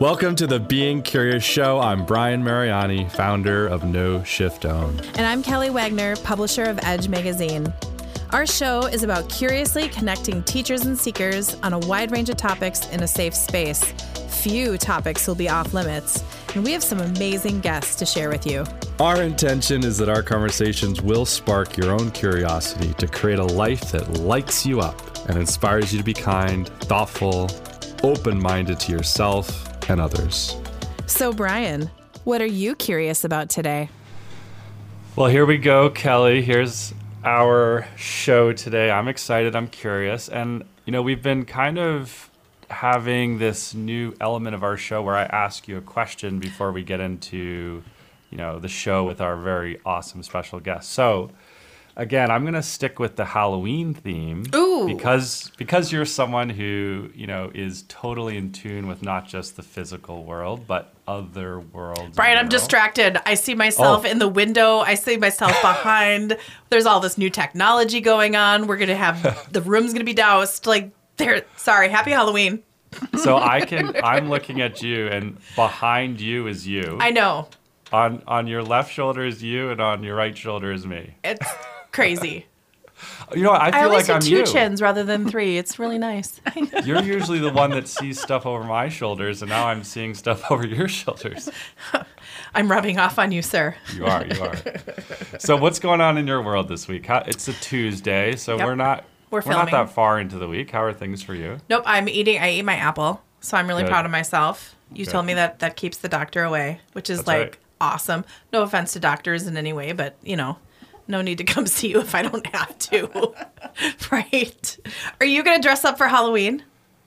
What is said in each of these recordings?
Welcome to the Being Curious Show. I'm Brian Mariani, founder of No Shift Own. And I'm Kelly Wagner, publisher of Edge Magazine. Our show is about curiously connecting teachers and seekers on a wide range of topics in a safe space. Few topics will be off limits, and we have some amazing guests to share with you. Our intention is that our conversations will spark your own curiosity to create a life that lights you up and inspires you to be kind, thoughtful, open-minded to yourself and others. So, Brian, what are you curious about today? Well, here we go, Kelly. Here's our show today. I'm excited. I'm curious. And, we've been kind of having this new element of our show where I ask you a question before we get into, the show with our very awesome special guest. So, again, I'm going to stick with the Halloween theme. Ooh. Because you're someone who, is totally in tune with not just the physical world, but other worlds. Brian, I'm distracted. I see myself in the window. I see myself behind. There's all this new technology going on. We're going to have, the room's going to be doused. Sorry, happy Halloween. So I'm looking at you, and behind you is you. I know. On your left shoulder is you, and on your right shoulder is me. It's crazy. I feel like I'm you. I always see two chins rather than three. It's really nice. You're usually the one that sees stuff over my shoulders, and now I'm seeing stuff over your shoulders. I'm rubbing off on you, sir. You are. So what's going on in your world this week? It's a Tuesday, so Yep. we're not that far into the week. How are things for you? Nope, I eat my apple, so I'm really proud of myself. You told me that keeps the doctor away, which is right. Awesome. No offense to doctors in any way, but no need to come see you if I don't have to. Right? Are you going to dress up for Halloween?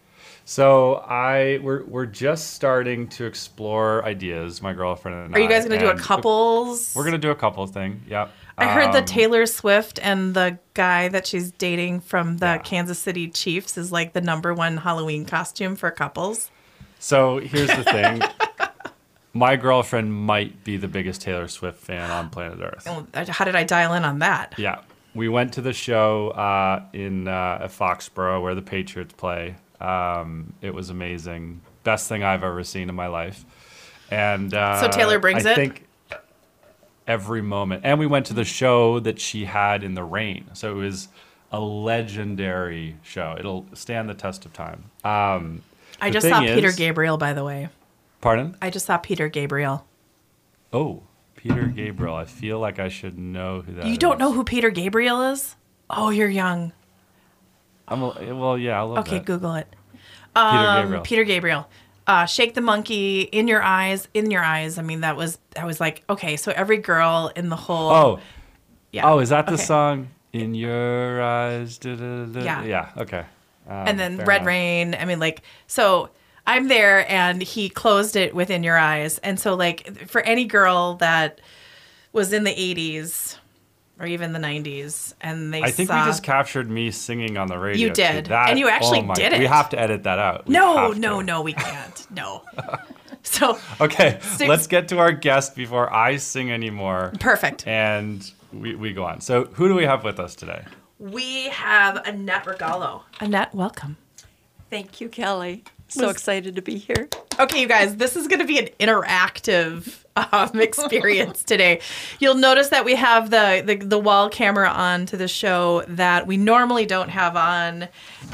So we're just starting to explore ideas, my girlfriend and I. Are you guys going to do a couples? We're going to do a couples thing. Yep. I heard that Taylor Swift and the guy that she's dating from the Kansas City Chiefs is the number one Halloween costume for couples. So here's the thing. My girlfriend might be the biggest Taylor Swift fan on planet Earth. How did I dial in on that? Yeah. We went to the show in Foxborough where the Patriots play. It was amazing. Best thing I've ever seen in my life. And so Taylor brings it? I think every moment. And we went to the show that she had in the rain. So it was a legendary show. It'll stand the test of time. I just saw Peter Gabriel, by the way. Pardon? I just saw Peter Gabriel. Oh, Peter Gabriel. I feel like I should know who that is. You don't know who Peter Gabriel is? Oh, you're young. A little Okay, bit. Google it. Peter Gabriel. Shake the Monkey, In Your Eyes. I mean, that was okay, so every girl in the whole... Oh. Yeah. Oh, is that the song? In Your Eyes. Yeah. Yeah, okay. And then Red Rain. I mean, so... I'm there, and he closed it with In Your Eyes. And so, for any girl that was in the 80s or even the 90s, and I think we just captured me singing on the radio. You did. And you actually did it. We have to edit that out. No, we can't. No. So okay, let's get to our guest before I sing anymore. Perfect. And we go on. So who do we have with us today? We have Annette Regalo. Annette, welcome. Thank you, Kelly. So excited to be here. Okay, you guys, this is going to be an interactive experience today. You'll notice that we have the wall camera on to the show that we normally don't have on,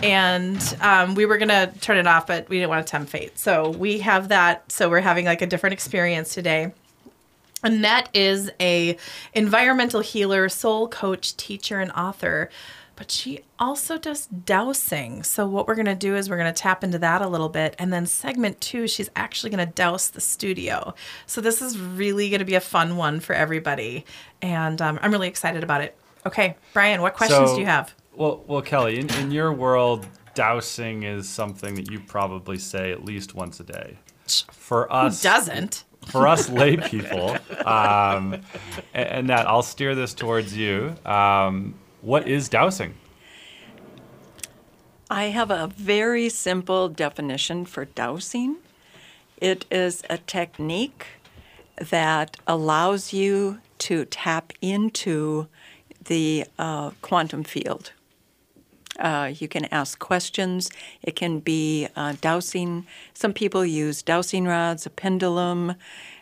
and we were going to turn it off, but we didn't want to tempt fate. So we have that, so we're having a different experience today. Annette is a environmental healer, soul coach, teacher, and author. But she also does dowsing. So what we're going to do is we're going to tap into that a little bit. And then segment 2, she's actually going to douse the studio. So this is really going to be a fun one for everybody. And I'm really excited about it. Okay, Brian, what questions do you have? Well, Kelly, in your world, dowsing is something that you probably say at least once a day. For us... Who doesn't? For us lay people, and that I'll steer this towards you. What is dowsing? I have a very simple definition for dowsing. It is a technique that allows you to tap into the quantum field. You can ask questions. It can be dowsing. Some people use dowsing rods, a pendulum,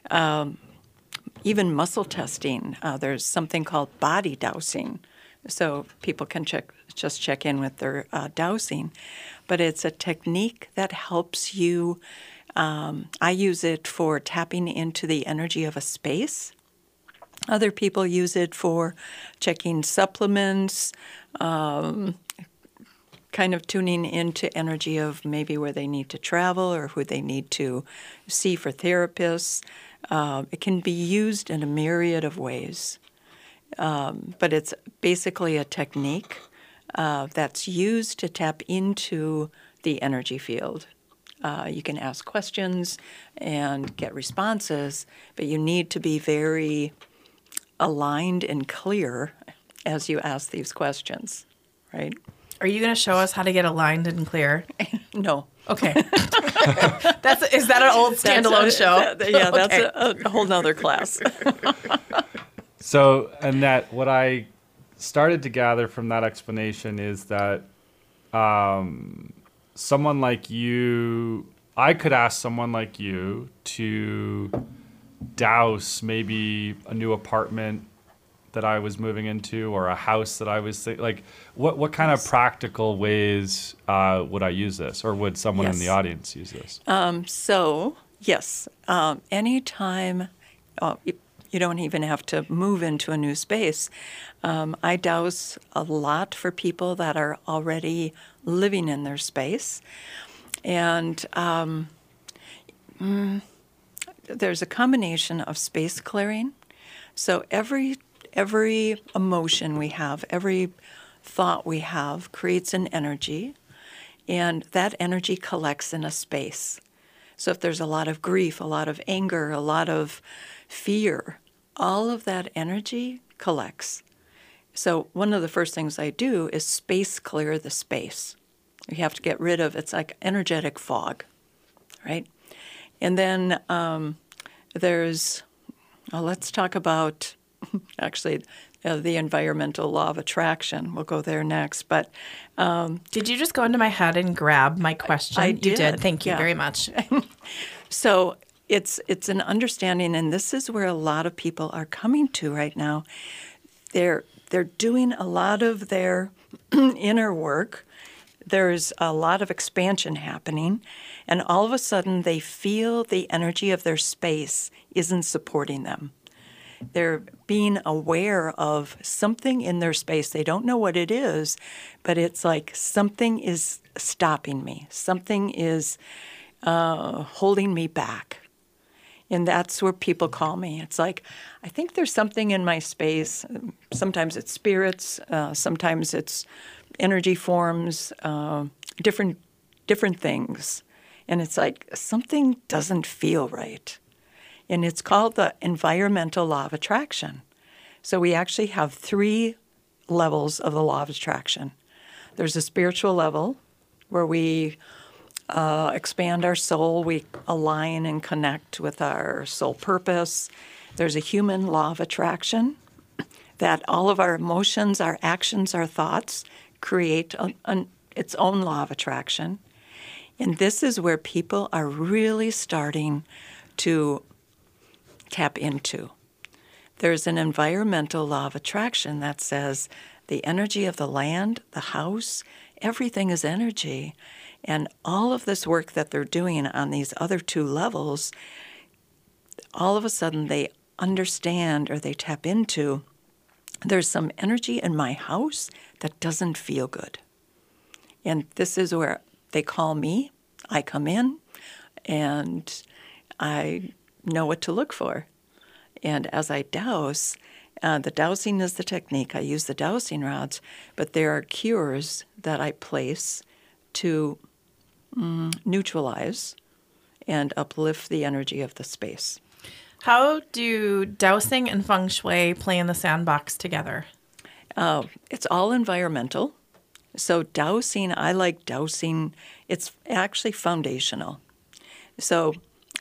even muscle testing. There's something called body dowsing. So people can just check in with their dowsing. But it's a technique that helps you. I use it for tapping into the energy of a space. Other people use it for checking supplements, kind of tuning into energy of maybe where they need to travel or who they need to see for therapists. It can be used in a myriad of ways. But it's basically a technique that's used to tap into the energy field. You can ask questions and get responses, but you need to be very aligned and clear as you ask these questions, right? Are you going to show us how to get aligned and clear? No. Okay. Is that an old standalone show? That's a whole nother class. So, Annette, what I started to gather from that explanation is that someone like you, I could ask someone like you to douse maybe a new apartment that I was moving into or a house that I was like, what kind of practical ways would I use this, or would someone in the audience use this? Yes, anytime. You don't even have to move into a new space. I douse a lot for people that are already living in their space. And there's a combination of space clearing. So every emotion we have, every thought we have creates an energy, and that energy collects in a space. So if there's a lot of grief, a lot of anger, a lot of fear, all of that energy collects. So one of the first things I do is space clear the space. You have to get rid of, it's like energetic fog, right? And then let's talk about, actually, the environmental law of attraction. We'll go there next. But did you just go into my head and grab my question? I did. You did. Thank you very much. So it's an understanding, and this is where a lot of people are coming to right now. They're doing a lot of their inner work. There's a lot of expansion happening, and all of a sudden they feel the energy of their space isn't supporting them. They're being aware of something in their space. They don't know what it is, but it's like something is stopping me. Something is holding me back. And that's where people call me. It's like, I think there's something in my space. Sometimes it's spirits. Sometimes it's energy forms, different things. And it's like something doesn't feel right. And it's called the environmental law of attraction. So we actually have 3 levels of the law of attraction. There's a spiritual level where we expand our soul, we align and connect with our soul purpose. There's a human law of attraction that all of our emotions, our actions, our thoughts create its own law of attraction. And this is where people are really starting to tap into. There's an environmental law of attraction that says the energy of the land, the house, everything is energy. And all of this work that they're doing on these other 2 levels, all of a sudden they understand or they tap into, there's some energy in my house that doesn't feel good. And this is where they call me. I come in and I know what to look for. And as I douse, the dowsing is the technique. I use the dowsing rods, but there are cures that I place to neutralize and uplift the energy of the space. How do dowsing and feng shui play in the sandbox together? It's all environmental. So dowsing, I like dowsing. It's actually foundational. So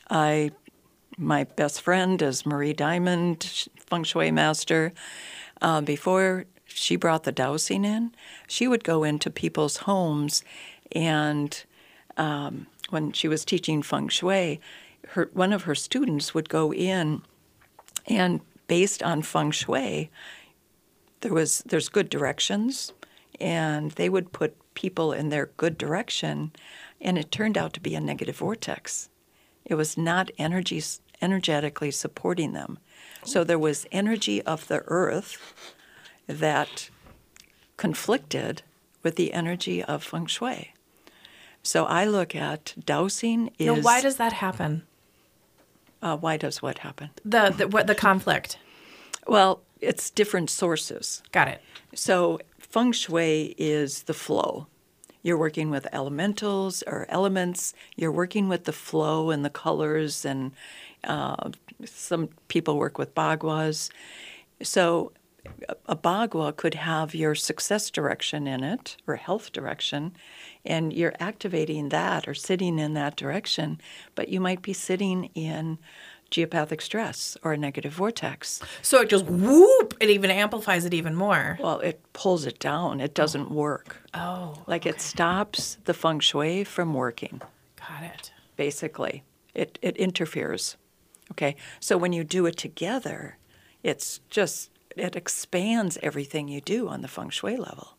my best friend is Marie Diamond, feng shui master. Before she brought the dowsing in. She would go into people's homes, and when she was teaching feng shui, one of her students would go in, and based on feng shui, there's good directions, and they would put people in their good direction, and it turned out to be a negative vortex. It was not energetically supporting them. So there was energy of the earth that conflicted with the energy of feng shui. So I look at dowsing is... Now, why does that happen? Why does what happen? The conflict. Well, it's different sources. Got it. So feng shui is the flow. You're working with elementals or elements. You're working with the flow and the colors, and some people work with bagwas. So a bagua could have your success direction in it or health direction, and you're activating that or sitting in that direction, but you might be sitting in geopathic stress or a negative vortex. So it just whoop, it even amplifies it even more. Well, it pulls it down. It doesn't work. Oh. Like it stops the feng shui from working, Got it. basically. It interferes. Okay? So when you do it together, it expands everything you do on the feng shui level.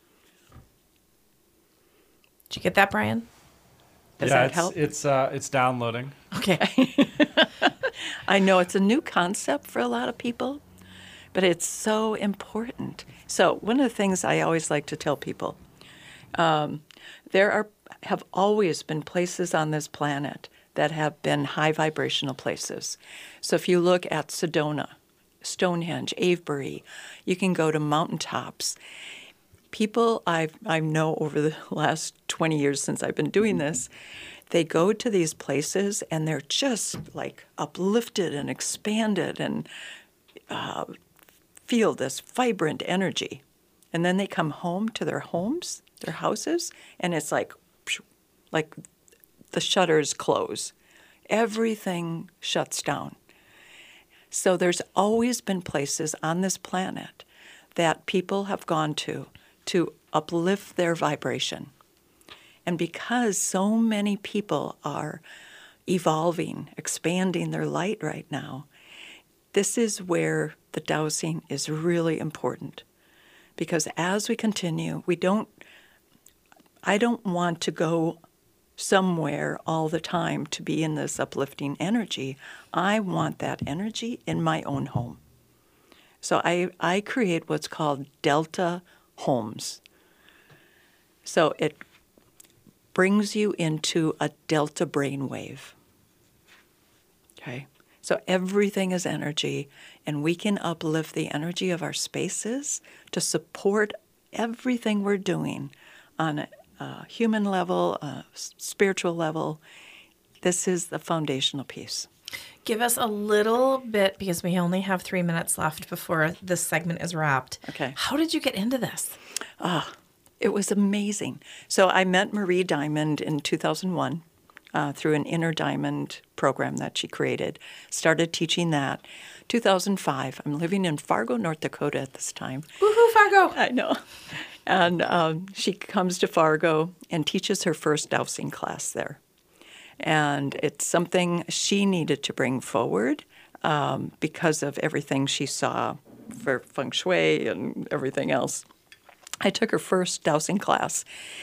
Did you get that, Brian? Does that help? It's downloading. Okay. I know it's a new concept for a lot of people, but it's so important. So one of the things I always like to tell people, have always been places on this planet that have been high vibrational places. So if you look at Sedona, Stonehenge, Avebury, you can go to mountaintops. People I know over the last 20 years since I've been doing this, they go to these places and they're just like uplifted and expanded and feel this vibrant energy. And then they come home to their homes, their houses, and it's like the shutters close. Everything shuts down. So there's always been places on this planet that people have gone to uplift their vibration. And because so many people are evolving, expanding their light right now, this is where the dowsing is really important. Because as we continue, I don't want to go somewhere all the time to be in this uplifting energy. I want that energy in my own home. So I create what's called Delta homes. So it brings you into a delta brainwave. Okay? So everything is energy, and we can uplift the energy of our spaces to support everything we're doing on a human level, a spiritual level. This is the foundational piece. Give us a little bit, because we only have 3 minutes left before this segment is wrapped. Okay. How did you get into this? It was amazing. So I met Marie Diamond in 2001 through an Inner Diamond program that she created. Started teaching that. 2005, I'm living in Fargo, North Dakota at this time. Woohoo, Fargo! I know. And she comes to Fargo and teaches her first dowsing class there. And it's something she needed to bring forward because of everything she saw for feng shui and everything else. I took her first dowsing class.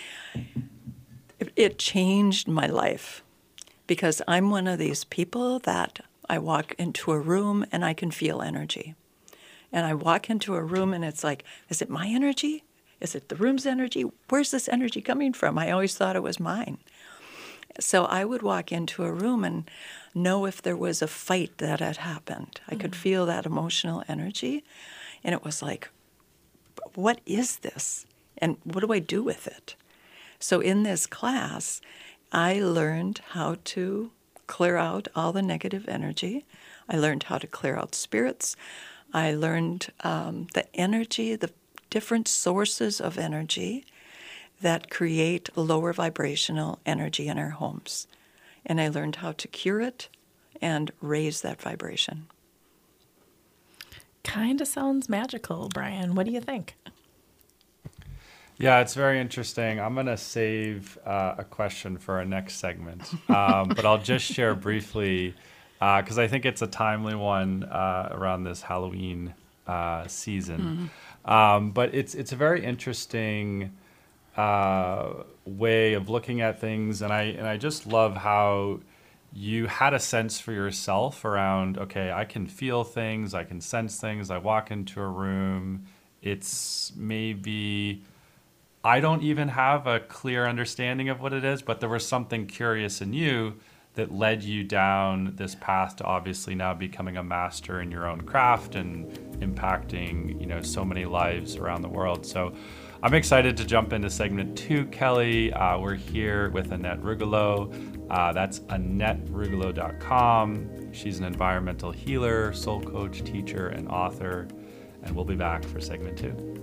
It changed my life because I'm one of these people that I walk into a room and I can feel energy. And I walk into a room and it's like, is it my energy? Is it the room's energy? Where's this energy coming from? I always thought it was mine. So I would walk into a room and know if there was a fight that had happened. I could feel that emotional energy. And it was like, what is this? And what do I do with it? So in this class, I learned how to clear out all the negative energy. I learned how to clear out spirits. I learned the energy, the different sources of energy that create lower vibrational energy in our homes. And I learned how to cure it and raise that vibration. kind of sounds magical, Brian. What do you think? Yeah, it's very interesting. I'm going to save a question for our next segment, but I'll just share briefly because I think it's a timely one around this Halloween season. But it's a very interesting way of looking at things, and I just love how you had a sense for yourself around, okay, I can feel things, I can sense things. I walk into a room, it's maybe I don't even have a clear understanding of what it is, but there was something curious in you that led you down this path to obviously now becoming a master in your own craft and impacting, so many lives around the world. So I'm excited to jump into segment 2, Kelly. We're here with Annette Rugolo. That's AnnetteRugolo.com. She's an environmental healer, soul coach, teacher, and author. And we'll be back for segment 2.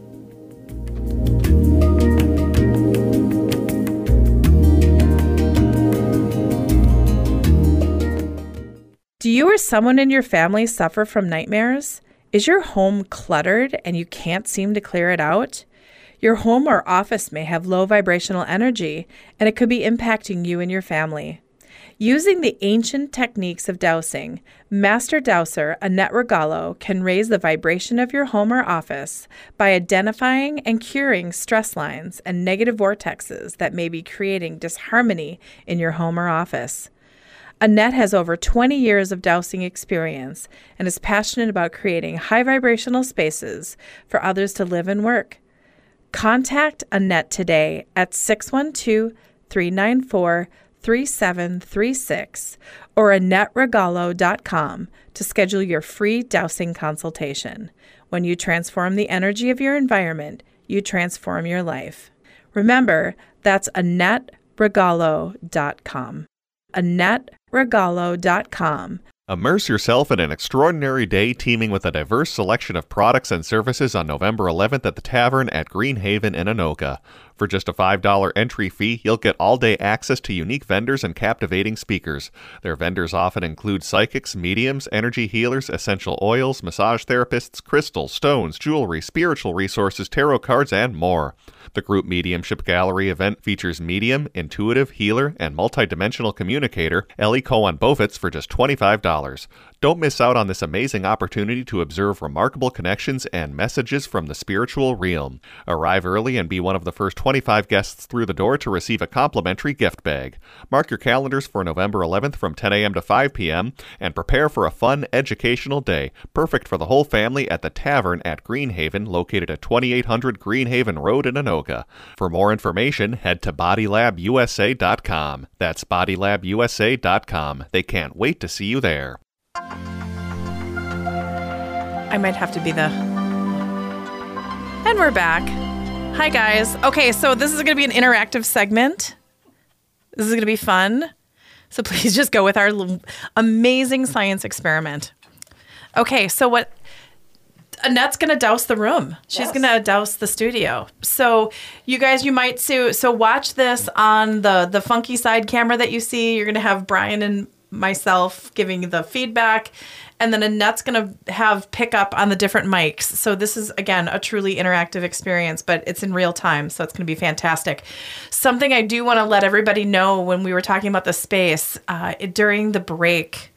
Do you or someone in your family suffer from nightmares? Is your home cluttered and you can't seem to clear it out? Your home or office may have low vibrational energy, and it could be impacting you and your family. Using the ancient techniques of dowsing, Master Dowser Annette Rugolo can raise the vibration of your home or office by identifying and curing stress lines and negative vortexes that may be creating disharmony in your home or office. Annette has over 20 years of dowsing experience and is passionate about creating high vibrational spaces for others to live and work. Contact Annette today at 612-394-3736 or AnnetteRugolo.com to schedule your free dowsing consultation. When you transform the energy of your environment, you transform your life. Remember, that's AnnetteRugolo.com. AnnetteRugolo.com. Immerse yourself in an extraordinary day teeming with a diverse selection of products and services on November 11th at the Tavern at Greenhaven in Anoka. For just a $5 entry fee, you'll get all-day access to unique vendors and captivating speakers. Their vendors often include psychics, mediums, energy healers, essential oils, massage therapists, crystals, stones, jewelry, spiritual resources, tarot cards, and more. The Group Mediumship Gallery event features medium, intuitive, healer, and multidimensional communicator Ellie Cohen-Bovitz for just $25. Don't miss out on this amazing opportunity to observe remarkable connections and messages from the spiritual realm. Arrive early and be one of the first 25 guests through the door to receive a complimentary gift bag. Mark your calendars for November 11th from 10 a.m. to 5 p.m. and prepare for a fun, educational day, perfect for the whole family at the Tavern at Greenhaven, located at 2800 Greenhaven Road in Anoka. For more information, head to BodyLabUSA.com. That's BodyLabUSA.com. They can't wait to see you there. I might have to be the... And we're back. Hi, guys. Okay, so this is going to be an interactive segment. This is going to be fun. So please just go with our amazing science experiment. Okay, so what... Annette's going to douse the room. She's going to douse the studio. So you guys, you might see... So watch this on the funky side camera that you see. You're going to have Brian and myself giving the feedback, and then Annette's going to have pickup on the different mics. So this is, again, a truly interactive experience, but it's in real time, so it's going to be fantastic. Something I do want to let everybody know when we were talking about the space, during the break,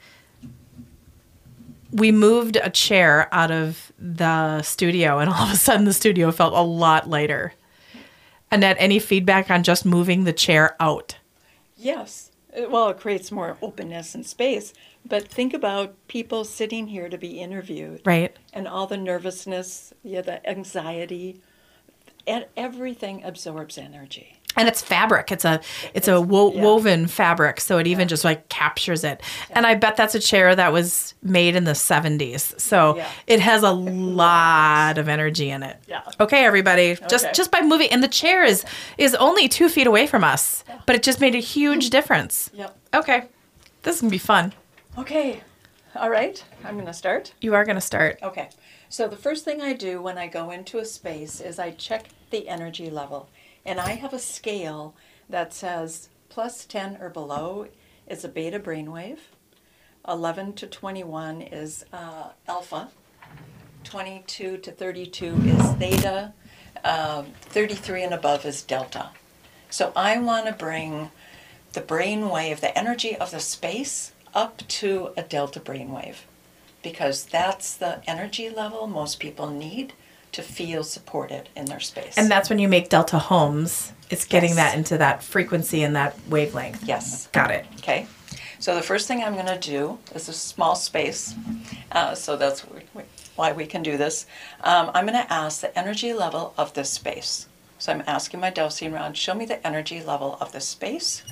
we moved a chair out of the studio, and all of a sudden the studio felt a lot lighter. Annette, any feedback on just moving the chair out? Yes. Well, it creates more openness and space. But think about people sitting here to be interviewed. Right. And all the nervousness, the anxiety, and everything absorbs energy. And it's fabric. It's a woven fabric, so it even just like captures it. Yeah. And I bet that's a chair that was made in the 70s. So it has a lot of energy in it. Yeah. Okay, everybody. Okay. Just by moving, and the chair is only 2 feet away from us, but it just made a huge difference. Yep. Okay. This is going to be fun. Okay. All right. I'm going to start. You are going to start. Okay. So the first thing I do when I go into a space is I check the energy level. And I have a scale that says plus 10 or below is a beta brainwave, 11 to 21 is alpha, 22 to 32 is theta. 33 and above is delta. So I want to bring the brain wave, the energy of the space, up to a delta brain wave, because that's the energy level most people need to feel supported in their space. And that's when you make delta homes. It's getting Yes. that into that frequency and that wavelength. Yes. Got it. Okay. So the first thing I'm going to do is a small space. So that's why we can do this. I'm going to ask the energy level of this space. So I'm asking my dowsing rod, show me the energy level of this space.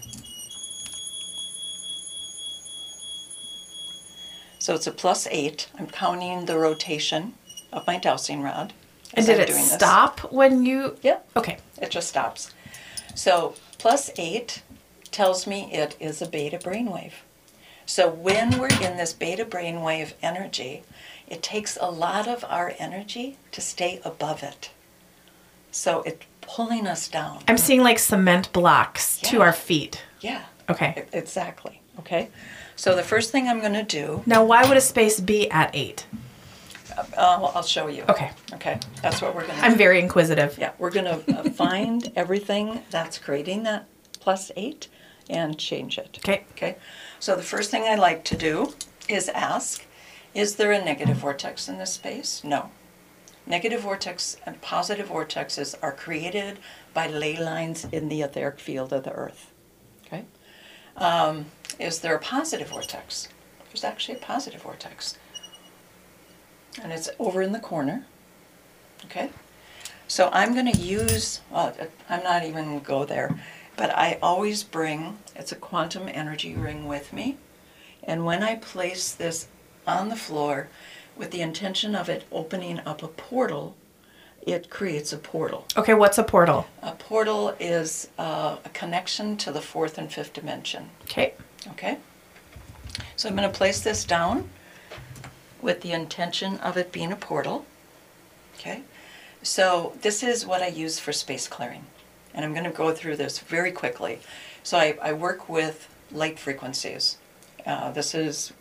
So it's a +8. I'm counting the rotation of my dowsing rod. And as did I'm it doing this. stop when you? Yeah. Okay. It just stops. So +8 tells me it is a beta brainwave. So when we're in this beta brainwave energy, it takes a lot of our energy to stay above it. So it's pulling us down. I'm seeing like cement blocks to Yeah. our feet. Yeah. Okay. Exactly. Okay. So the first thing I'm going to do, Now, why would a space be at 8? I'll show you. Okay. Okay. That's what we're going to I'm do. very inquisitive. Yeah, we're going to find everything that's creating that +8 and change it. Okay. Okay. So the first thing I like to do is ask, is there a negative vortex in this space? No. Negative vortex and positive vortexes are created by ley lines in the etheric field of the earth. Okay. Is there a positive vortex? There's actually a positive vortex. And it's over in the corner. Okay. So I'm going to use, I'm not even going to go there, but I always bring, it's a quantum energy ring with me. And when I place this on the floor with the intention of it opening up a portal, it creates a portal. Okay, what's a portal? A portal is a connection to the fourth and fifth dimension. Okay. Okay? So I'm going to place this down with the intention of it being a portal. Okay? So this is what I use for space clearing. And I'm going to go through this very quickly. So I work with light frequencies. This is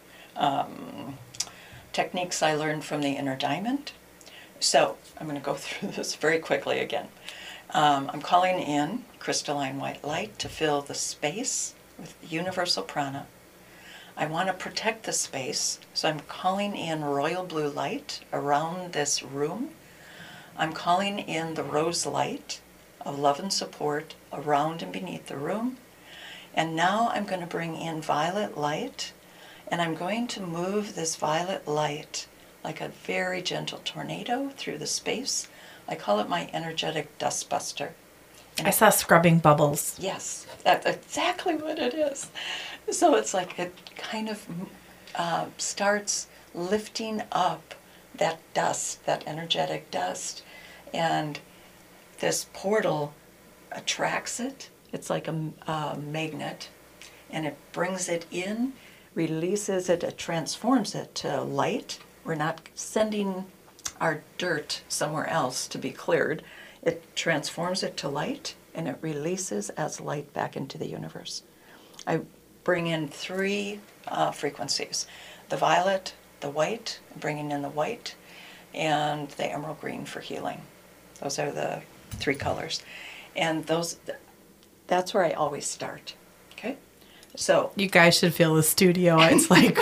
techniques I learned from the Inner Diamond. So I'm going to go through this very quickly again. I'm calling in crystalline white light to fill the space with universal prana. I want to protect the space, so I'm calling in royal blue light around this room. I'm calling in the rose light of love and support around and beneath the room. And now I'm going to bring in violet light, and I'm going to move this violet light like a very gentle tornado through the space. I call it my energetic dust buster. I saw scrubbing bubbles. Yes, that's exactly what it is. So it's like it kind of starts lifting up that dust, that energetic dust, and this portal attracts it. It's like a magnet, and it brings it in, releases it, it transforms it to light. We're not sending our dirt somewhere else to be cleared. It transforms it to light, and it releases as light back into the universe. I bring in 3 frequencies. The violet, the white, bringing in the white, and the emerald green for healing. Those are the 3 colors. And that's where I always start. Okay? So You guys should feel the studio. It's like,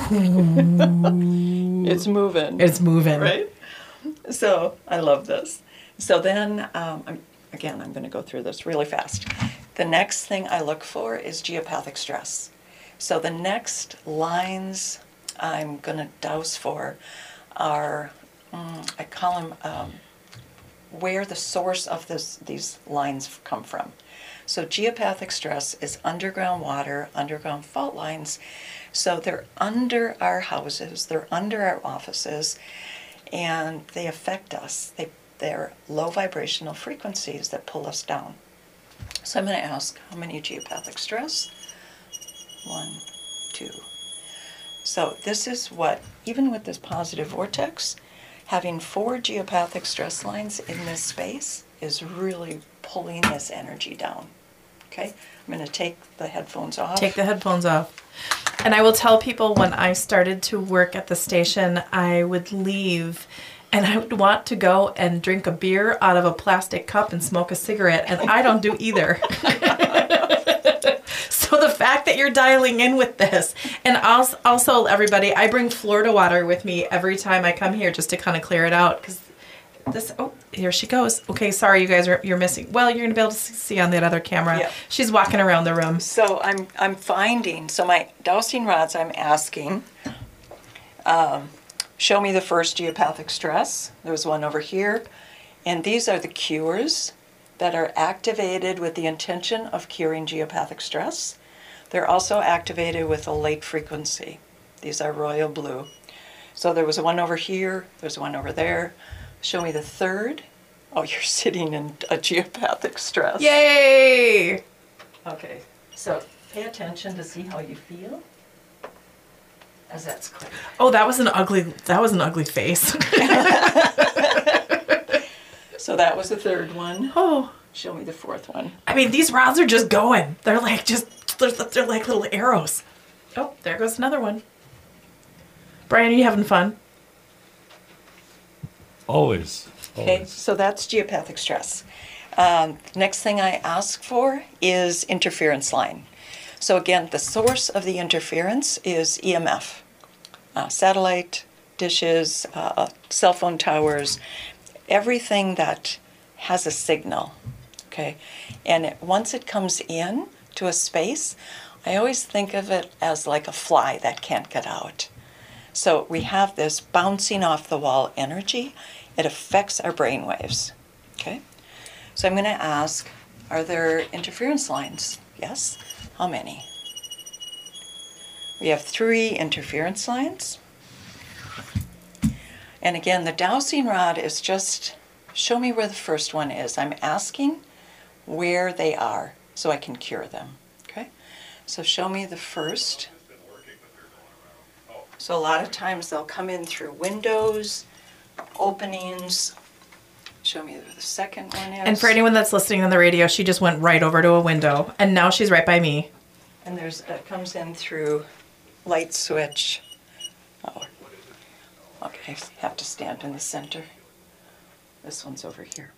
it's moving. it's moving. Right? So I love this. So then, I'm going to go through this really fast. The next thing I look for is geopathic stress. So the next lines I'm going to douse for are, I call them where the source of these lines come from. So geopathic stress is underground water, underground fault lines. So they're under our houses, they're under our offices, and they affect us. They're low vibrational frequencies that pull us down. So I'm going to ask, how many geopathic stress? 1, 2. So this is what, even with this positive vortex, having 4 geopathic stress lines in this space is really pulling this energy down. Okay? I'm going to take the headphones off. Take the headphones off. And I will tell people when I started to work at the station, I would leave and I would want to go and drink a beer out of a plastic cup and smoke a cigarette, and I don't do either. So the fact that you're dialing in with this, and also everybody, I bring Florida water with me every time I come here just to kind of clear it out, because this, oh, here she goes. Okay, sorry, you guys you're missing. Well, you're going to be able to see on that other camera. Yeah. She's walking around the room. So I'm finding, so my dowsing rods, I'm asking, show me the first geopathic stress. There's one over here. And these are the cures that are activated with the intention of curing geopathic stress. They're also activated with a late frequency. These are royal blue. So there was one over here, there's one over there. Show me the third. Oh, you're sitting in a geopathic stress. Yay! Okay, so pay attention to see how you feel as that's clear. Oh, that was an ugly face. So that was the third one. Oh, Show me the fourth one. I mean, these rods are just going. They're like they're like little arrows. Oh, there goes another one. Brian, are you having fun? Always. Okay, so that's geopathic stress. Next thing I ask for is interference line. So again, the source of the interference is EMF. Satellite dishes, cell phone towers, everything that has a signal, okay? And once it comes in to a space, I always think of it as like a fly that can't get out. So we have this bouncing off the wall energy. It affects our brain waves, okay? So I'm going to ask, are there interference lines? Yes. How many? We have 3 interference lines. And again, the dowsing rod is just, show me where the first one is. I'm asking where they are so I can cure them, okay? So show me the first. So a lot of times they'll come in through windows, openings. Show me where the second one is. And for anyone that's listening on the radio, she just went right over to a window, and now she's right by me. And it comes in through light switch. Oh, okay, I have to stand in the center. This one's over here.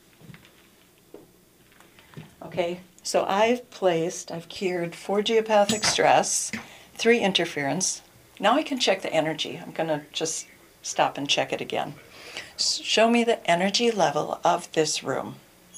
Okay, so I've cured 4 geopathic stress, 3 interference. Now I can check the energy. I'm going to just stop and check it again. Show me the energy level of this room.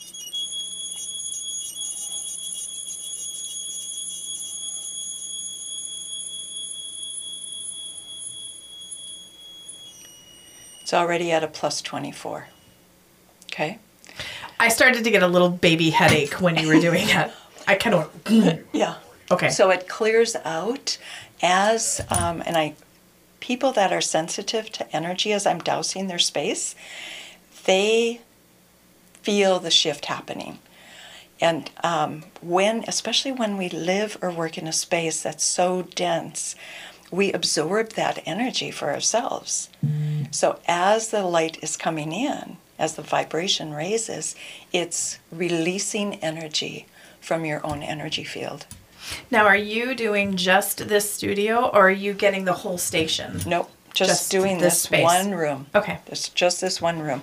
It's already at a plus 24. Okay? I started to get a little baby headache when you were doing that. I kind of Yeah. Okay. So it clears out as, people that are sensitive to energy as I'm dousing their space, they feel the shift happening. And especially when we live or work in a space that's so dense, we absorb that energy for ourselves. So as the light is coming in, as the vibration raises, it's releasing energy from your own energy field. Now, are you doing just this studio, or are you getting the whole station? Nope, just doing this this space. one room. Okay. Just this one room.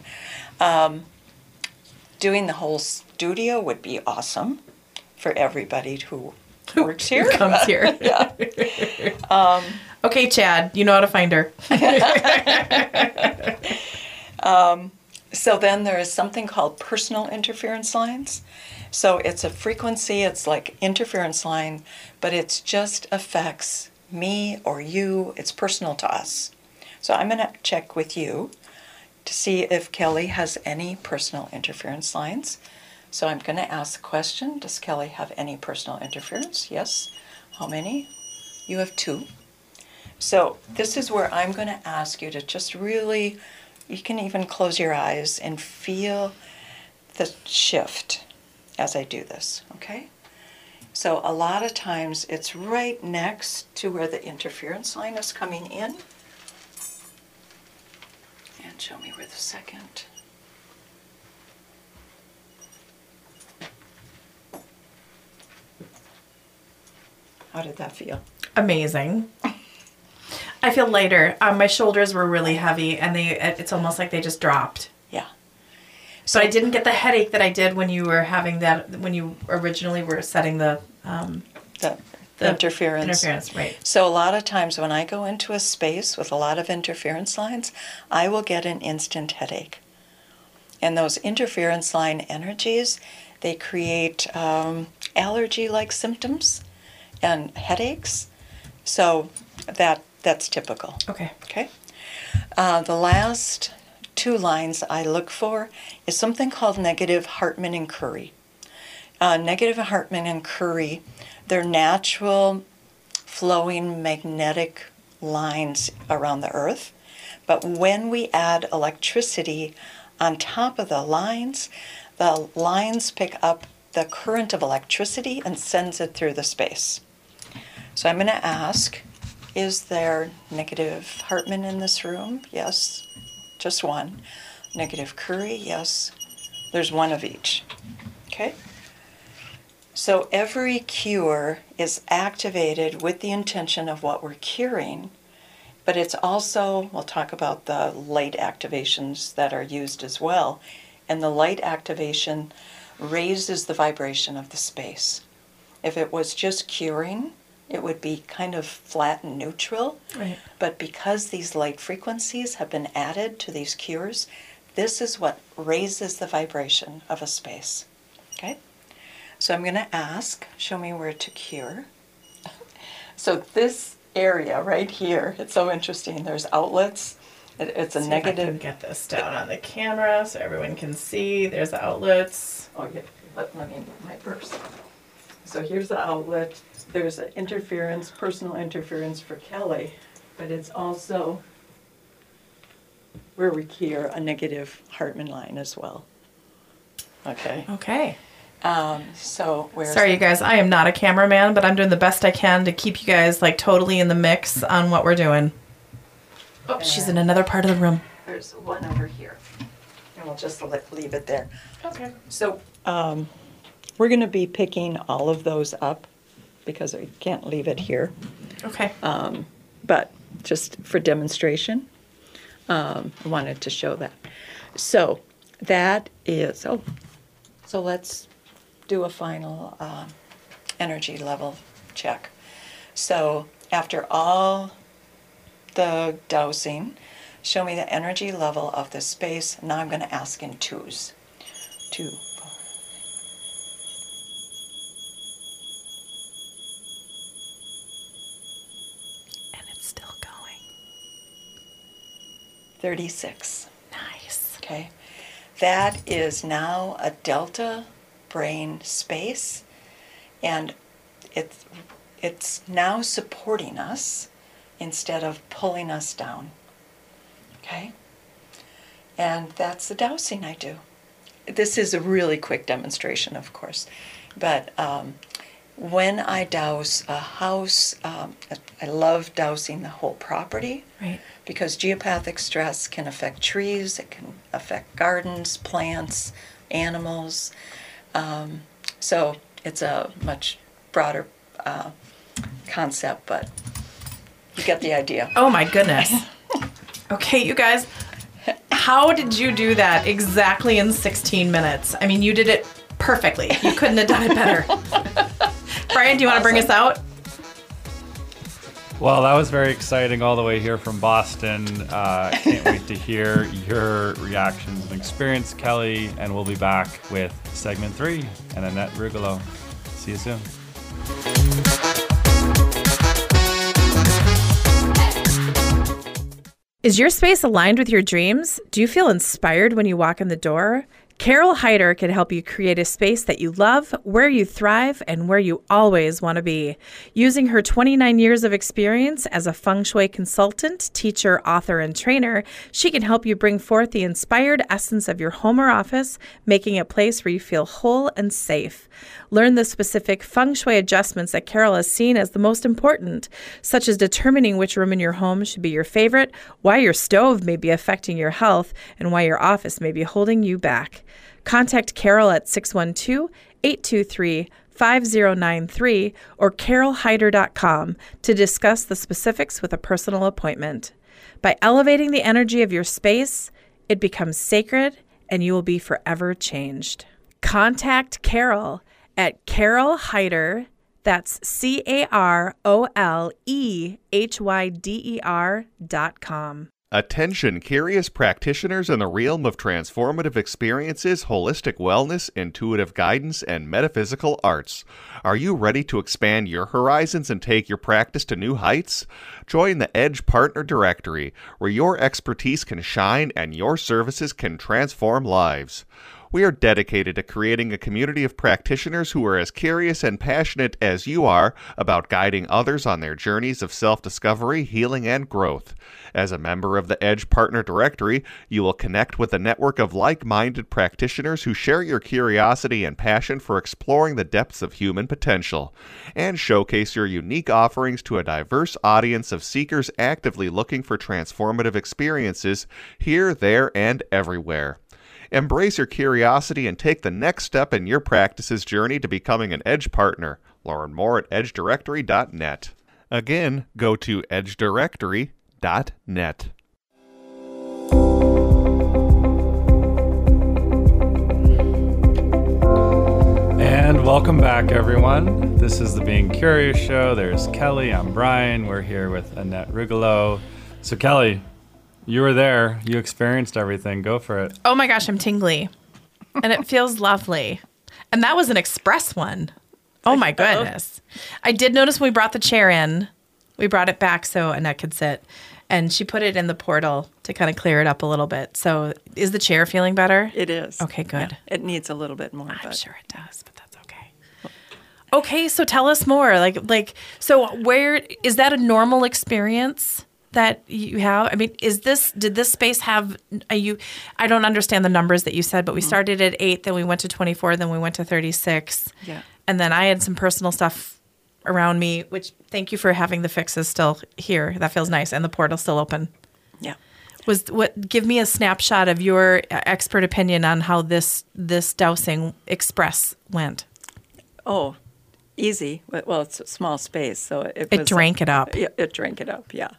Doing the whole studio would be awesome for everybody who works here. Who comes here? Yeah. Okay, Chad, you know how to find her. So then there is something called personal interference lines. So it's a frequency, it's like interference line, but it just affects me or you. It's personal to us. So I'm going to check with you to see if Kelly has any personal interference lines. So I'm going to ask the question, does Kelly have any personal interference? Yes. How many? You have 2. So this is where I'm going to ask you to just really, you can even close your eyes and feel the shift as I do this, okay? So a lot of times it's right next to where the interference line is coming in. And show me where the second. How did that feel? Amazing. I feel lighter. My shoulders were really heavy, and it's almost like they just dropped. Yeah. So I didn't get the headache that I did when you were having that, when you originally were setting the interference. Interference, right. So a lot of times when I go into a space with a lot of interference lines, I will get an instant headache. And those interference line energies, they create allergy-like symptoms and headaches. So that's typical. Okay. Okay. The last two lines I look for is something called negative Hartman and Curry. Negative Hartman and Curry, they're natural flowing magnetic lines around the earth. But when we add electricity on top of the lines pick up the current of electricity and sends it through the space. So I'm going to ask, is there negative Hartman in this room? Yes, just one. Negative Curry? Yes. There's one of each. Okay? So every cure is activated with the intention of what we're curing, but it's also, we'll talk about the light activations that are used as well, and the light activation raises the vibration of the space. If it was just curing, it would be kind of flat and neutral, Right. but because these light frequencies have been added to these cures, this is what raises the vibration of a space. Okay? So I'm going to ask, show me where to cure. So this area right here, it's so interesting. There's outlets. It's a See if I can negative. get this down on the camera so everyone can see. There's the outlets. Oh, yeah. Let me get my purse. So here's the outlet. There's an interference, personal interference for Kelly, but it's also where we cure a negative Hartman line as well. Okay. Okay. So where's Sorry, you guys. I am not a cameraman, but I'm doing the best I can to keep you guys like totally in the mix on what we're doing. Oh, she's in another part of the room. There's one over here, and we'll just leave it there. Okay. So we're going to be picking all of those up because I can't leave it here. Okay. But just for demonstration, I wanted to show that. So that is, so let's do a final energy level check. So after all the dowsing, show me the energy level of the space. Now I'm going to ask in twos. 2, 4. And it's still going. 36. Nice. Okay. That is now a delta brain space, and it's now supporting us instead of pulling us down. Okay? And that's the dowsing I do. This is a really quick demonstration, of course, but when I douse a house, I love dousing the whole property. Right. Because geopathic stress can affect trees, it can affect gardens, plants, animals. So it's a much broader concept, but you get the idea. Oh my goodness. Okay, you guys. How did you do that exactly in 16 minutes? I mean, you did it perfectly. You couldn't have done it better. Brian, do you want to bring us out? Well, that was very exciting all the way here from Boston. Can't wait to hear your reactions and experience, Kelly. And we'll be back with segment 3 and Annette Rugolo. See you soon. Is your space aligned with your dreams? Do you feel inspired when you walk in the door? Carol Heider can help you create a space that you love, where you thrive, and where you always want to be. Using her 29 years of experience as a feng shui consultant, teacher, author, and trainer, she can help you bring forth the inspired essence of your home or office, making a place where you feel whole and safe. Learn the specific feng shui adjustments that Carol has seen as the most important, such as determining which room in your home should be your favorite, why your stove may be affecting your health, and why your office may be holding you back. Contact Carol at 612-823-5433 888-878-5093 or carolhyder.com to discuss the specifics with a personal appointment. By elevating the energy of your space, it becomes sacred and you will be forever changed. Contact Carol at Carol Hyder, that's CarolHyder.com. Attention, curious practitioners in the realm of transformative experiences, holistic wellness, intuitive guidance, and metaphysical arts. Are you ready to expand your horizons and take your practice to new heights? Join the Edge Partner Directory, where your expertise can shine and your services can transform lives. We are dedicated to creating a community of practitioners who are as curious and passionate as you are about guiding others on their journeys of self-discovery, healing, and growth. As a member of the Edge Partner Directory, you will connect with a network of like-minded practitioners who share your curiosity and passion for exploring the depths of human potential, and showcase your unique offerings to a diverse audience of seekers actively looking for transformative experiences here, there, and everywhere. Embrace your curiosity and take the next step in your practice's journey to becoming an Edge partner. Learn more at edgedirectory.net. Again, go to edgedirectory.net. And welcome back, everyone. This is the Being Curious Show. There's Kelly. I'm Brian. We're here with Annette Rugolo. So, Kelly, you were there. You experienced everything. Go for it. Oh my gosh, I'm tingly. And it feels lovely. And that was an express one. Oh my goodness. I did notice when we brought the chair in, we brought it back so Annette could sit. And she put it in the portal to kind of clear it up a little bit. So is the chair feeling better? It is. Okay, good. Yeah, it needs a little bit more. I'm sure it does, but that's okay. Okay, so tell us more. So where is that a normal experience that you have? I mean, did this space have I don't understand the numbers that you said, but we started at 8, then we went to 24, then we went to 36. Yeah. And then I had some personal stuff around me, which thank you for having the fixes still here. That feels nice. And the portal still open. Yeah. Give me a snapshot of your expert opinion on how this dowsing express went. Oh, easy. Well, it's a small space, so it drank it up. Yeah, it drank it up, yeah.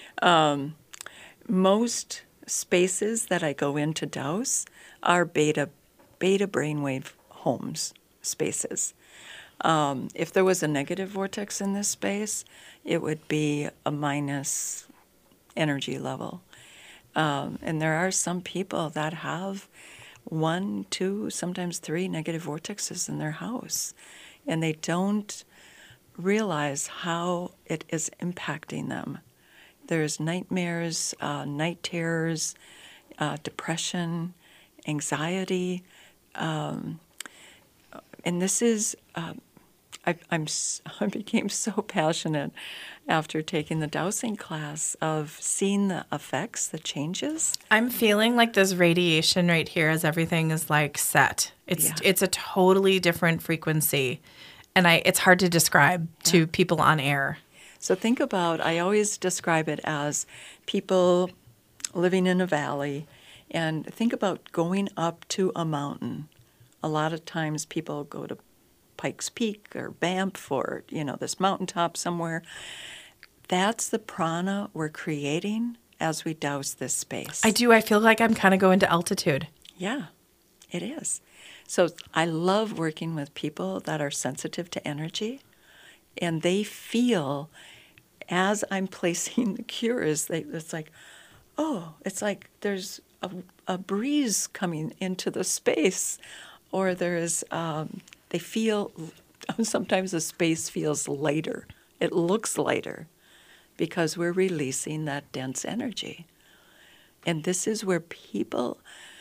Most spaces that I go in to douse are beta brainwave homes spaces. If there was a negative vortex in this space, it would be a minus energy level. And there are some people that have 1, 2, sometimes 3 negative vortexes in their house, and they don't realize how it is impacting them. There's nightmares, night terrors, depression, anxiety, and this is. I became so passionate after taking the dowsing class of seeing the effects, the changes. I'm feeling like this radiation right here as everything is like set. It's a totally different frequency, and it's hard to describe to people on air. So think about, I always describe it as people living in a valley, and think about going up to a mountain. A lot of times people go to Pikes Peak or Banff or, this mountaintop somewhere. That's the prana we're creating as we douse this space. I do. I feel like I'm kind of going to altitude. Yeah, it is. So I love working with people that are sensitive to energy, and they feel as I'm placing the cures, it's like, oh, it's like there's a breeze coming into the space, or there's, they feel, sometimes the space feels lighter. It looks lighter because we're releasing that dense energy. And this is where people,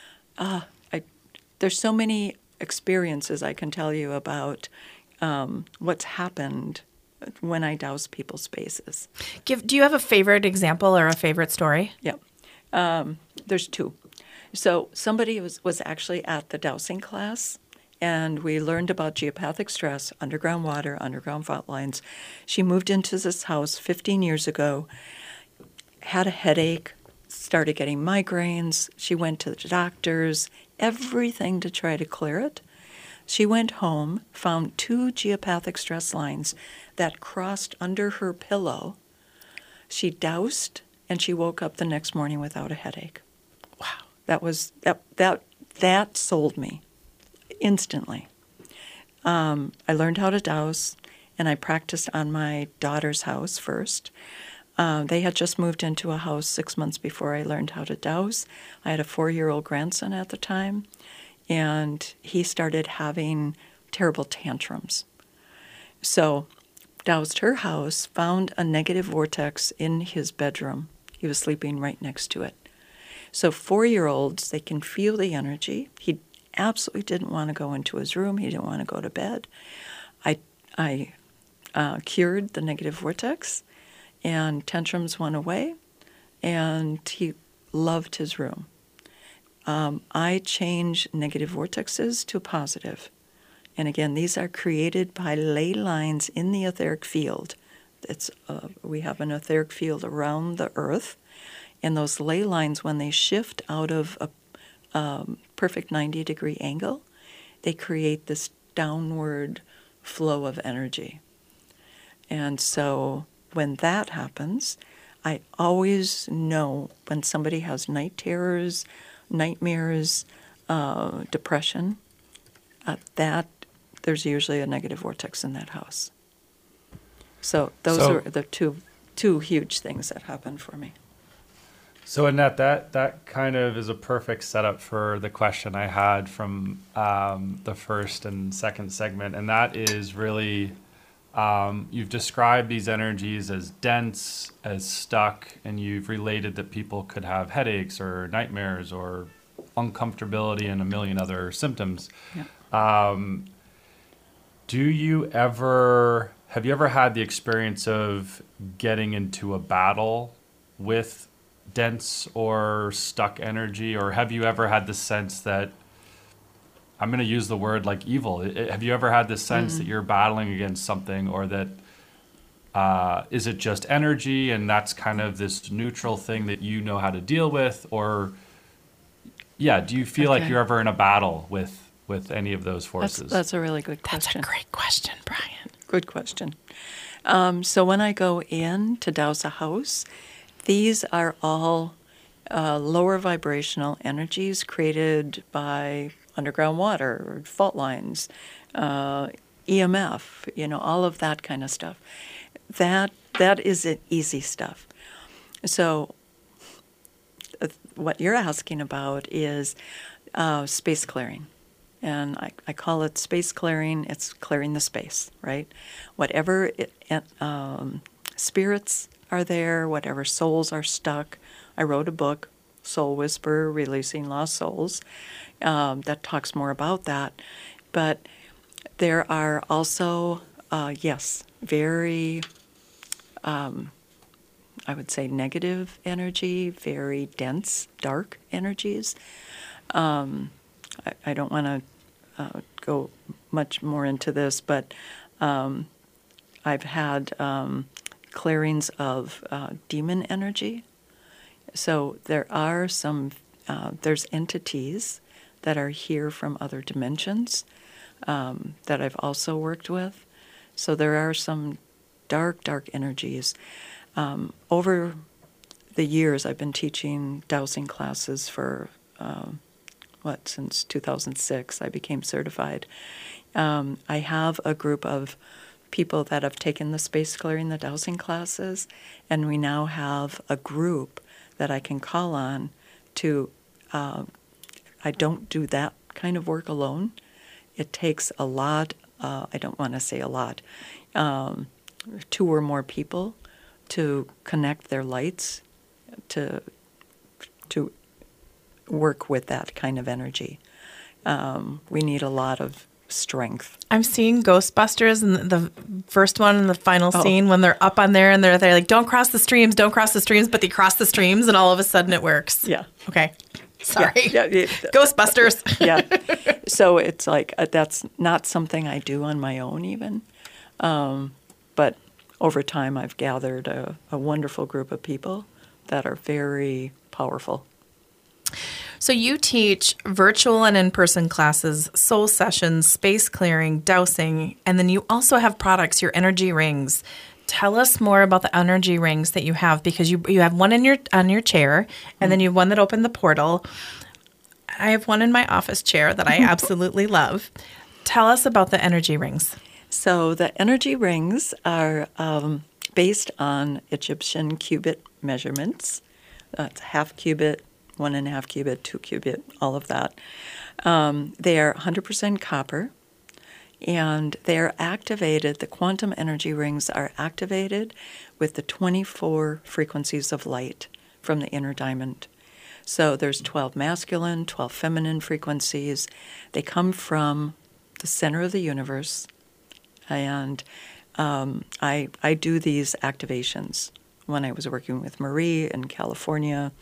there's so many experiences I can tell you about what's happened when I douse people's spaces. Do you have a favorite example or a favorite story? Yeah. There's 2. So somebody was actually at the dowsing class, and we learned about geopathic stress, underground water, underground fault lines. She moved into this house 15 years ago, had a headache, started getting migraines. She went to the doctors, everything to try to clear it. She went home, found 2 geopathic stress lines that crossed under her pillow. She doused, and she woke up the next morning without a headache. Wow. That sold me instantly. I learned how to douse, and I practiced on my daughter's house first. They had just moved into a house 6 months before I learned how to douse. I had a 4-year-old grandson at the time, and he started having terrible tantrums. So, doused her house, found a negative vortex in his bedroom. He was sleeping right next to it. So 4-year-olds, they can feel the energy. He absolutely didn't want to go into his room. He didn't want to go to bed. I cured the negative vortex, and tantrums went away, and he loved his room. I change negative vortexes to positive. And again, these are created by ley lines in the etheric field. We have an etheric field around the earth, and those ley lines, when they shift out of a perfect 90-degree angle, they create this downward flow of energy. And so when that happens, I always know when somebody has night terrors, nightmares, depression, that there's usually a negative vortex in that house. So those are the two huge things that happen for me. So Annette, that kind of is a perfect setup for the question I had from the first and second segment, and that is really you've described these energies as dense, as stuck, and you've related that people could have headaches or nightmares or uncomfortability and a million other symptoms. Yeah. Have you ever had the experience of getting into a battle with dense or stuck energy, or have you ever had the sense that, I'm going to use the word like evil, have you ever had the sense that you're battling against something, or that is it just energy and that's kind of this neutral thing that you know how to deal with, or do you feel like you're ever in a battle with any of those forces? That's a really good question. That's a great question, Brian. Good question. So when I go in to douse a house, these are all lower vibrational energies created by underground water, fault lines, EMF, all of that kind of stuff. That is an easy stuff. So what you're asking about is space clearing. And I call it space clearing. It's clearing the space, right? Whatever spirits are there, whatever souls are stuck. I wrote a book, Soul Whisperer, Releasing Lost Souls, that talks more about that. But there are also, very, I would say, negative energy, very dense, dark energies. I don't want to go much more into this, but I've had clearings of demon energy. So there are there's entities that are here from other dimensions that I've also worked with. So there are some dark, dark energies. Over the years, I've been teaching dowsing classes for since 2006. I became certified. I have a group of people that have taken the space clearing, the dowsing classes, and we now have a group that I can call on to. I don't do that kind of work alone. It takes a lot. I don't want to say a lot. 2 or more people to connect their lights to work with that kind of energy. We need a lot of strength. I'm seeing Ghostbusters in the first one and the final scene when they're up on there and they're like, don't cross the streams, but they cross the streams and all of a sudden it works. Yeah. Okay. Sorry. Yeah. Ghostbusters. Yeah. So it's like, that's not something I do on my own even. But over time I've gathered a wonderful group of people that are very powerful. So you teach virtual and in-person classes, soul sessions, space clearing, dowsing, and then you also have products, your energy rings. Tell us more about the energy rings that you have, because you have one in on your chair, and then you have one that opened the portal. I have one in my office chair that I absolutely love. Tell us about the energy rings. So the energy rings are based on Egyptian cubit measurements. That's half cubit, 1.5 cubit, 2 cubit, all of that. They are 100% copper, and they are activated. The quantum energy rings are activated with the 24 frequencies of light from the inner diamond. So there's 12 masculine, 12 feminine frequencies. They come from the center of the universe, and I do these activations. When I was working with Marie in California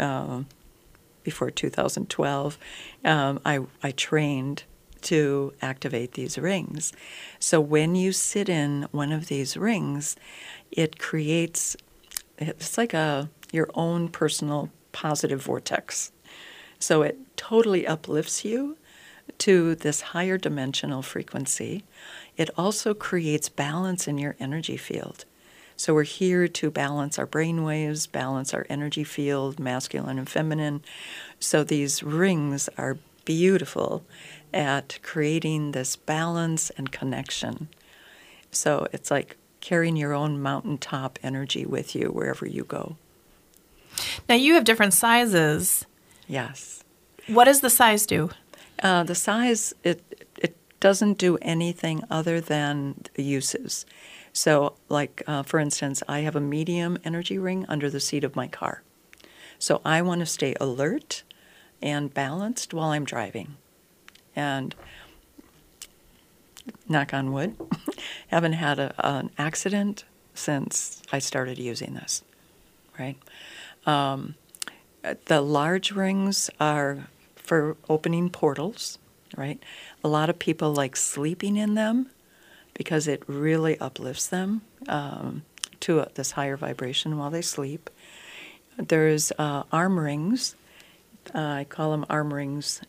before 2012, I trained to activate these rings. So when you sit in one of these rings, it creates, it's like your own personal positive vortex. So it totally uplifts you to this higher dimensional frequency. It also creates balance in your energy field. So we're here to balance our brain waves, balance our energy field, masculine and feminine. So these rings are beautiful at creating this balance and connection. So it's like carrying your own mountaintop energy with you wherever you go. Now, you have different sizes. Yes. What does the size do? The size, it doesn't do anything other than the uses. So, like, for instance, I have a medium energy ring under the seat of my car. So I want to stay alert and balanced while I'm driving. And knock on wood, haven't had an accident since I started using this, right? The large rings are for opening portals, right? A lot of people like sleeping in them because it really uplifts them to this higher vibration while they sleep. There's arm rings. I call them arm rings.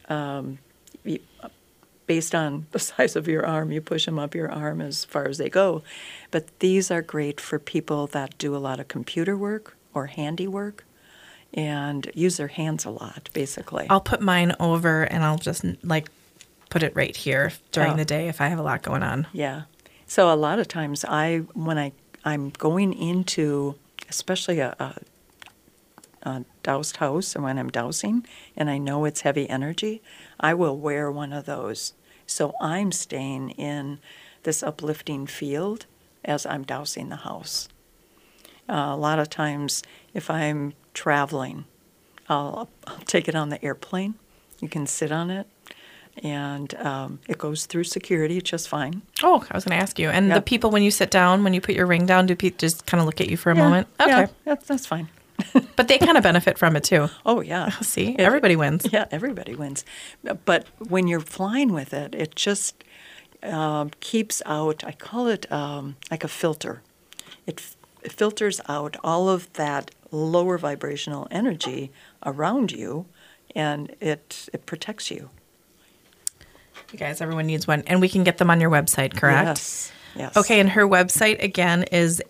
Based on the size of your arm, you push them up your arm as far as they go. But these are great for people that do a lot of computer work or handiwork and use their hands a lot, basically. I'll put mine over and I'll just put it right here during the day if I have a lot going on. Yeah. So a lot of times when I'm going into, especially a doused house, and when I'm dowsing and I know it's heavy energy, I will wear one of those. So I'm staying in this uplifting field as I'm dowsing the house. A lot of times if I'm traveling, I'll take it on the airplane. You can sit on it, and it goes through security just fine. Oh, I was going to ask you. And Yep. the people, when you sit down, when you put your ring down, do people just kind of look at you for a moment? Okay. Yeah, that's fine. But they kind of benefit from it too. Oh, yeah. See, everybody wins. Yeah, everybody wins. But when you're flying with it, it just keeps out, I call it like a filter. It filters out all of that lower vibrational energy around you, and it protects you. You guys, everyone needs one. And we can get them on your website, correct? Yes. Yes. Okay, and her website again is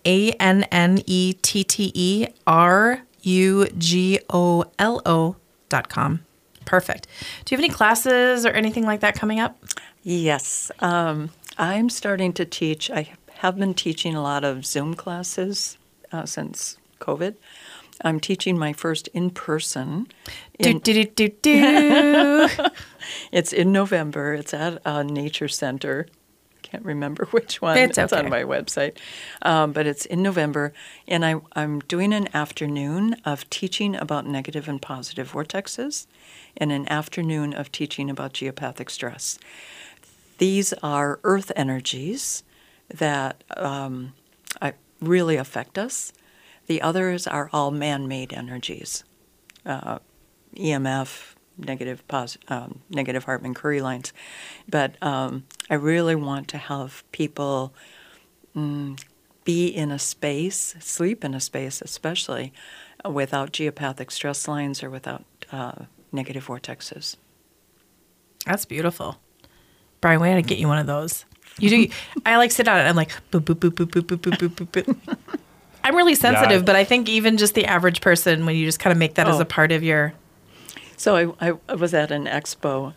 ANNETTERUGOLO.com. Perfect. Do you have any classes or anything like that coming up? Yes. I'm starting to teach. I have been teaching a lot of Zoom classes since COVID. I'm teaching my first in-person. It's in November. It's at a nature center. Can't remember which one. It's on okay. my website. But it's in November, and I'm doing an afternoon of teaching about negative and positive vortexes and an afternoon of teaching about geopathic stress. These are earth energies that really affect us. The others are all man-made energies, EMF, negative Hartman-Curry lines. But I really want to have people be in a space, sleep in a space especially, without geopathic stress lines or without negative vortexes. That's beautiful. Brian, we got to get you one of those. You do. I like sit on it. I'm like, boop, boop, boop, boop, boop, boop, boop, boop, boop, boop. I'm really sensitive, but I think even just the average person, when you just kind of make that as a part of your... So I was at an expo.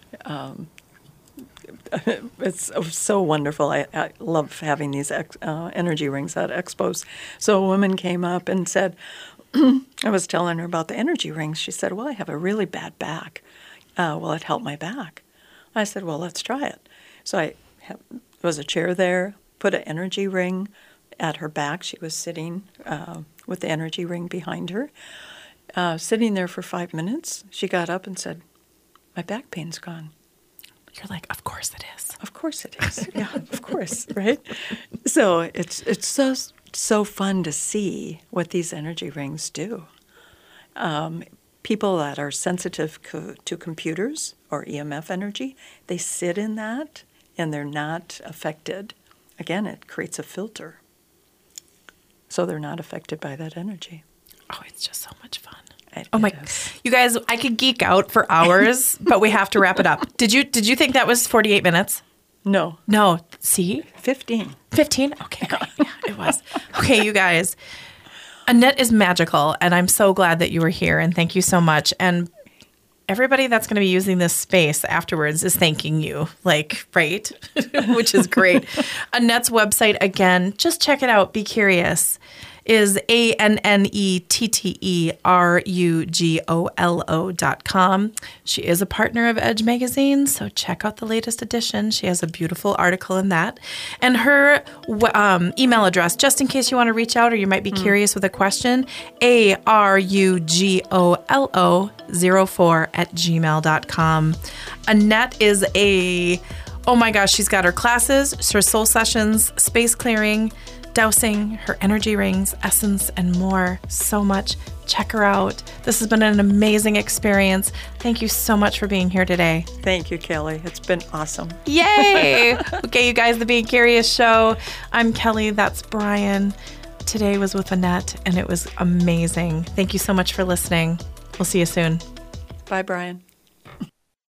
It's so wonderful. I love having these energy rings at expos. So a woman came up and said, I was telling her about the energy rings. She said, well, I have a really bad back. Will it help my back? I said, well, let's try it. So there was a chair there, put an energy ring at her back. She was sitting with the energy ring behind her. Sitting there for 5 minutes, she got up and said, my back pain's gone. You're like, of course it is. Of course it is. Yeah, of course, right? So it's so fun to see what these energy rings do. People that are sensitive to computers or EMF energy, they sit in that and they're not affected. Again, it creates a filter. So they're not affected by that energy. Oh, it's just so much fun. Oh my! You guys, I could geek out for hours, but we have to wrap it up. Did you think that was 48 minutes? No. See, 15. 15. Okay, great. Yeah, it was. Okay, you guys. Annette is magical, and I'm so glad that you were here. And thank you so much. And everybody that's going to be using this space afterwards is thanking you, right? Which is great. Annette's website, again, just check it out. Be curious. Is ANNETTERUGOLO.com. She is a partner of Edge Magazine, so check out the latest edition. She has a beautiful article in that. And her email address, just in case you want to reach out or you might be curious with a question, ARUGOLO04@gmail.com. Annette is oh my gosh, she's got her classes, her soul sessions, space clearing, dowsing, her energy rings, essence, and more. So much. Check her out. This has been an amazing experience. Thank you so much for being here today. Thank you, Kelly. It's been awesome. Yay! Okay, you guys, the Being Curious Show. I'm Kelly. That's Brian. Today was with Annette, and it was amazing. Thank you so much for listening. We'll see you soon. Bye, Brian.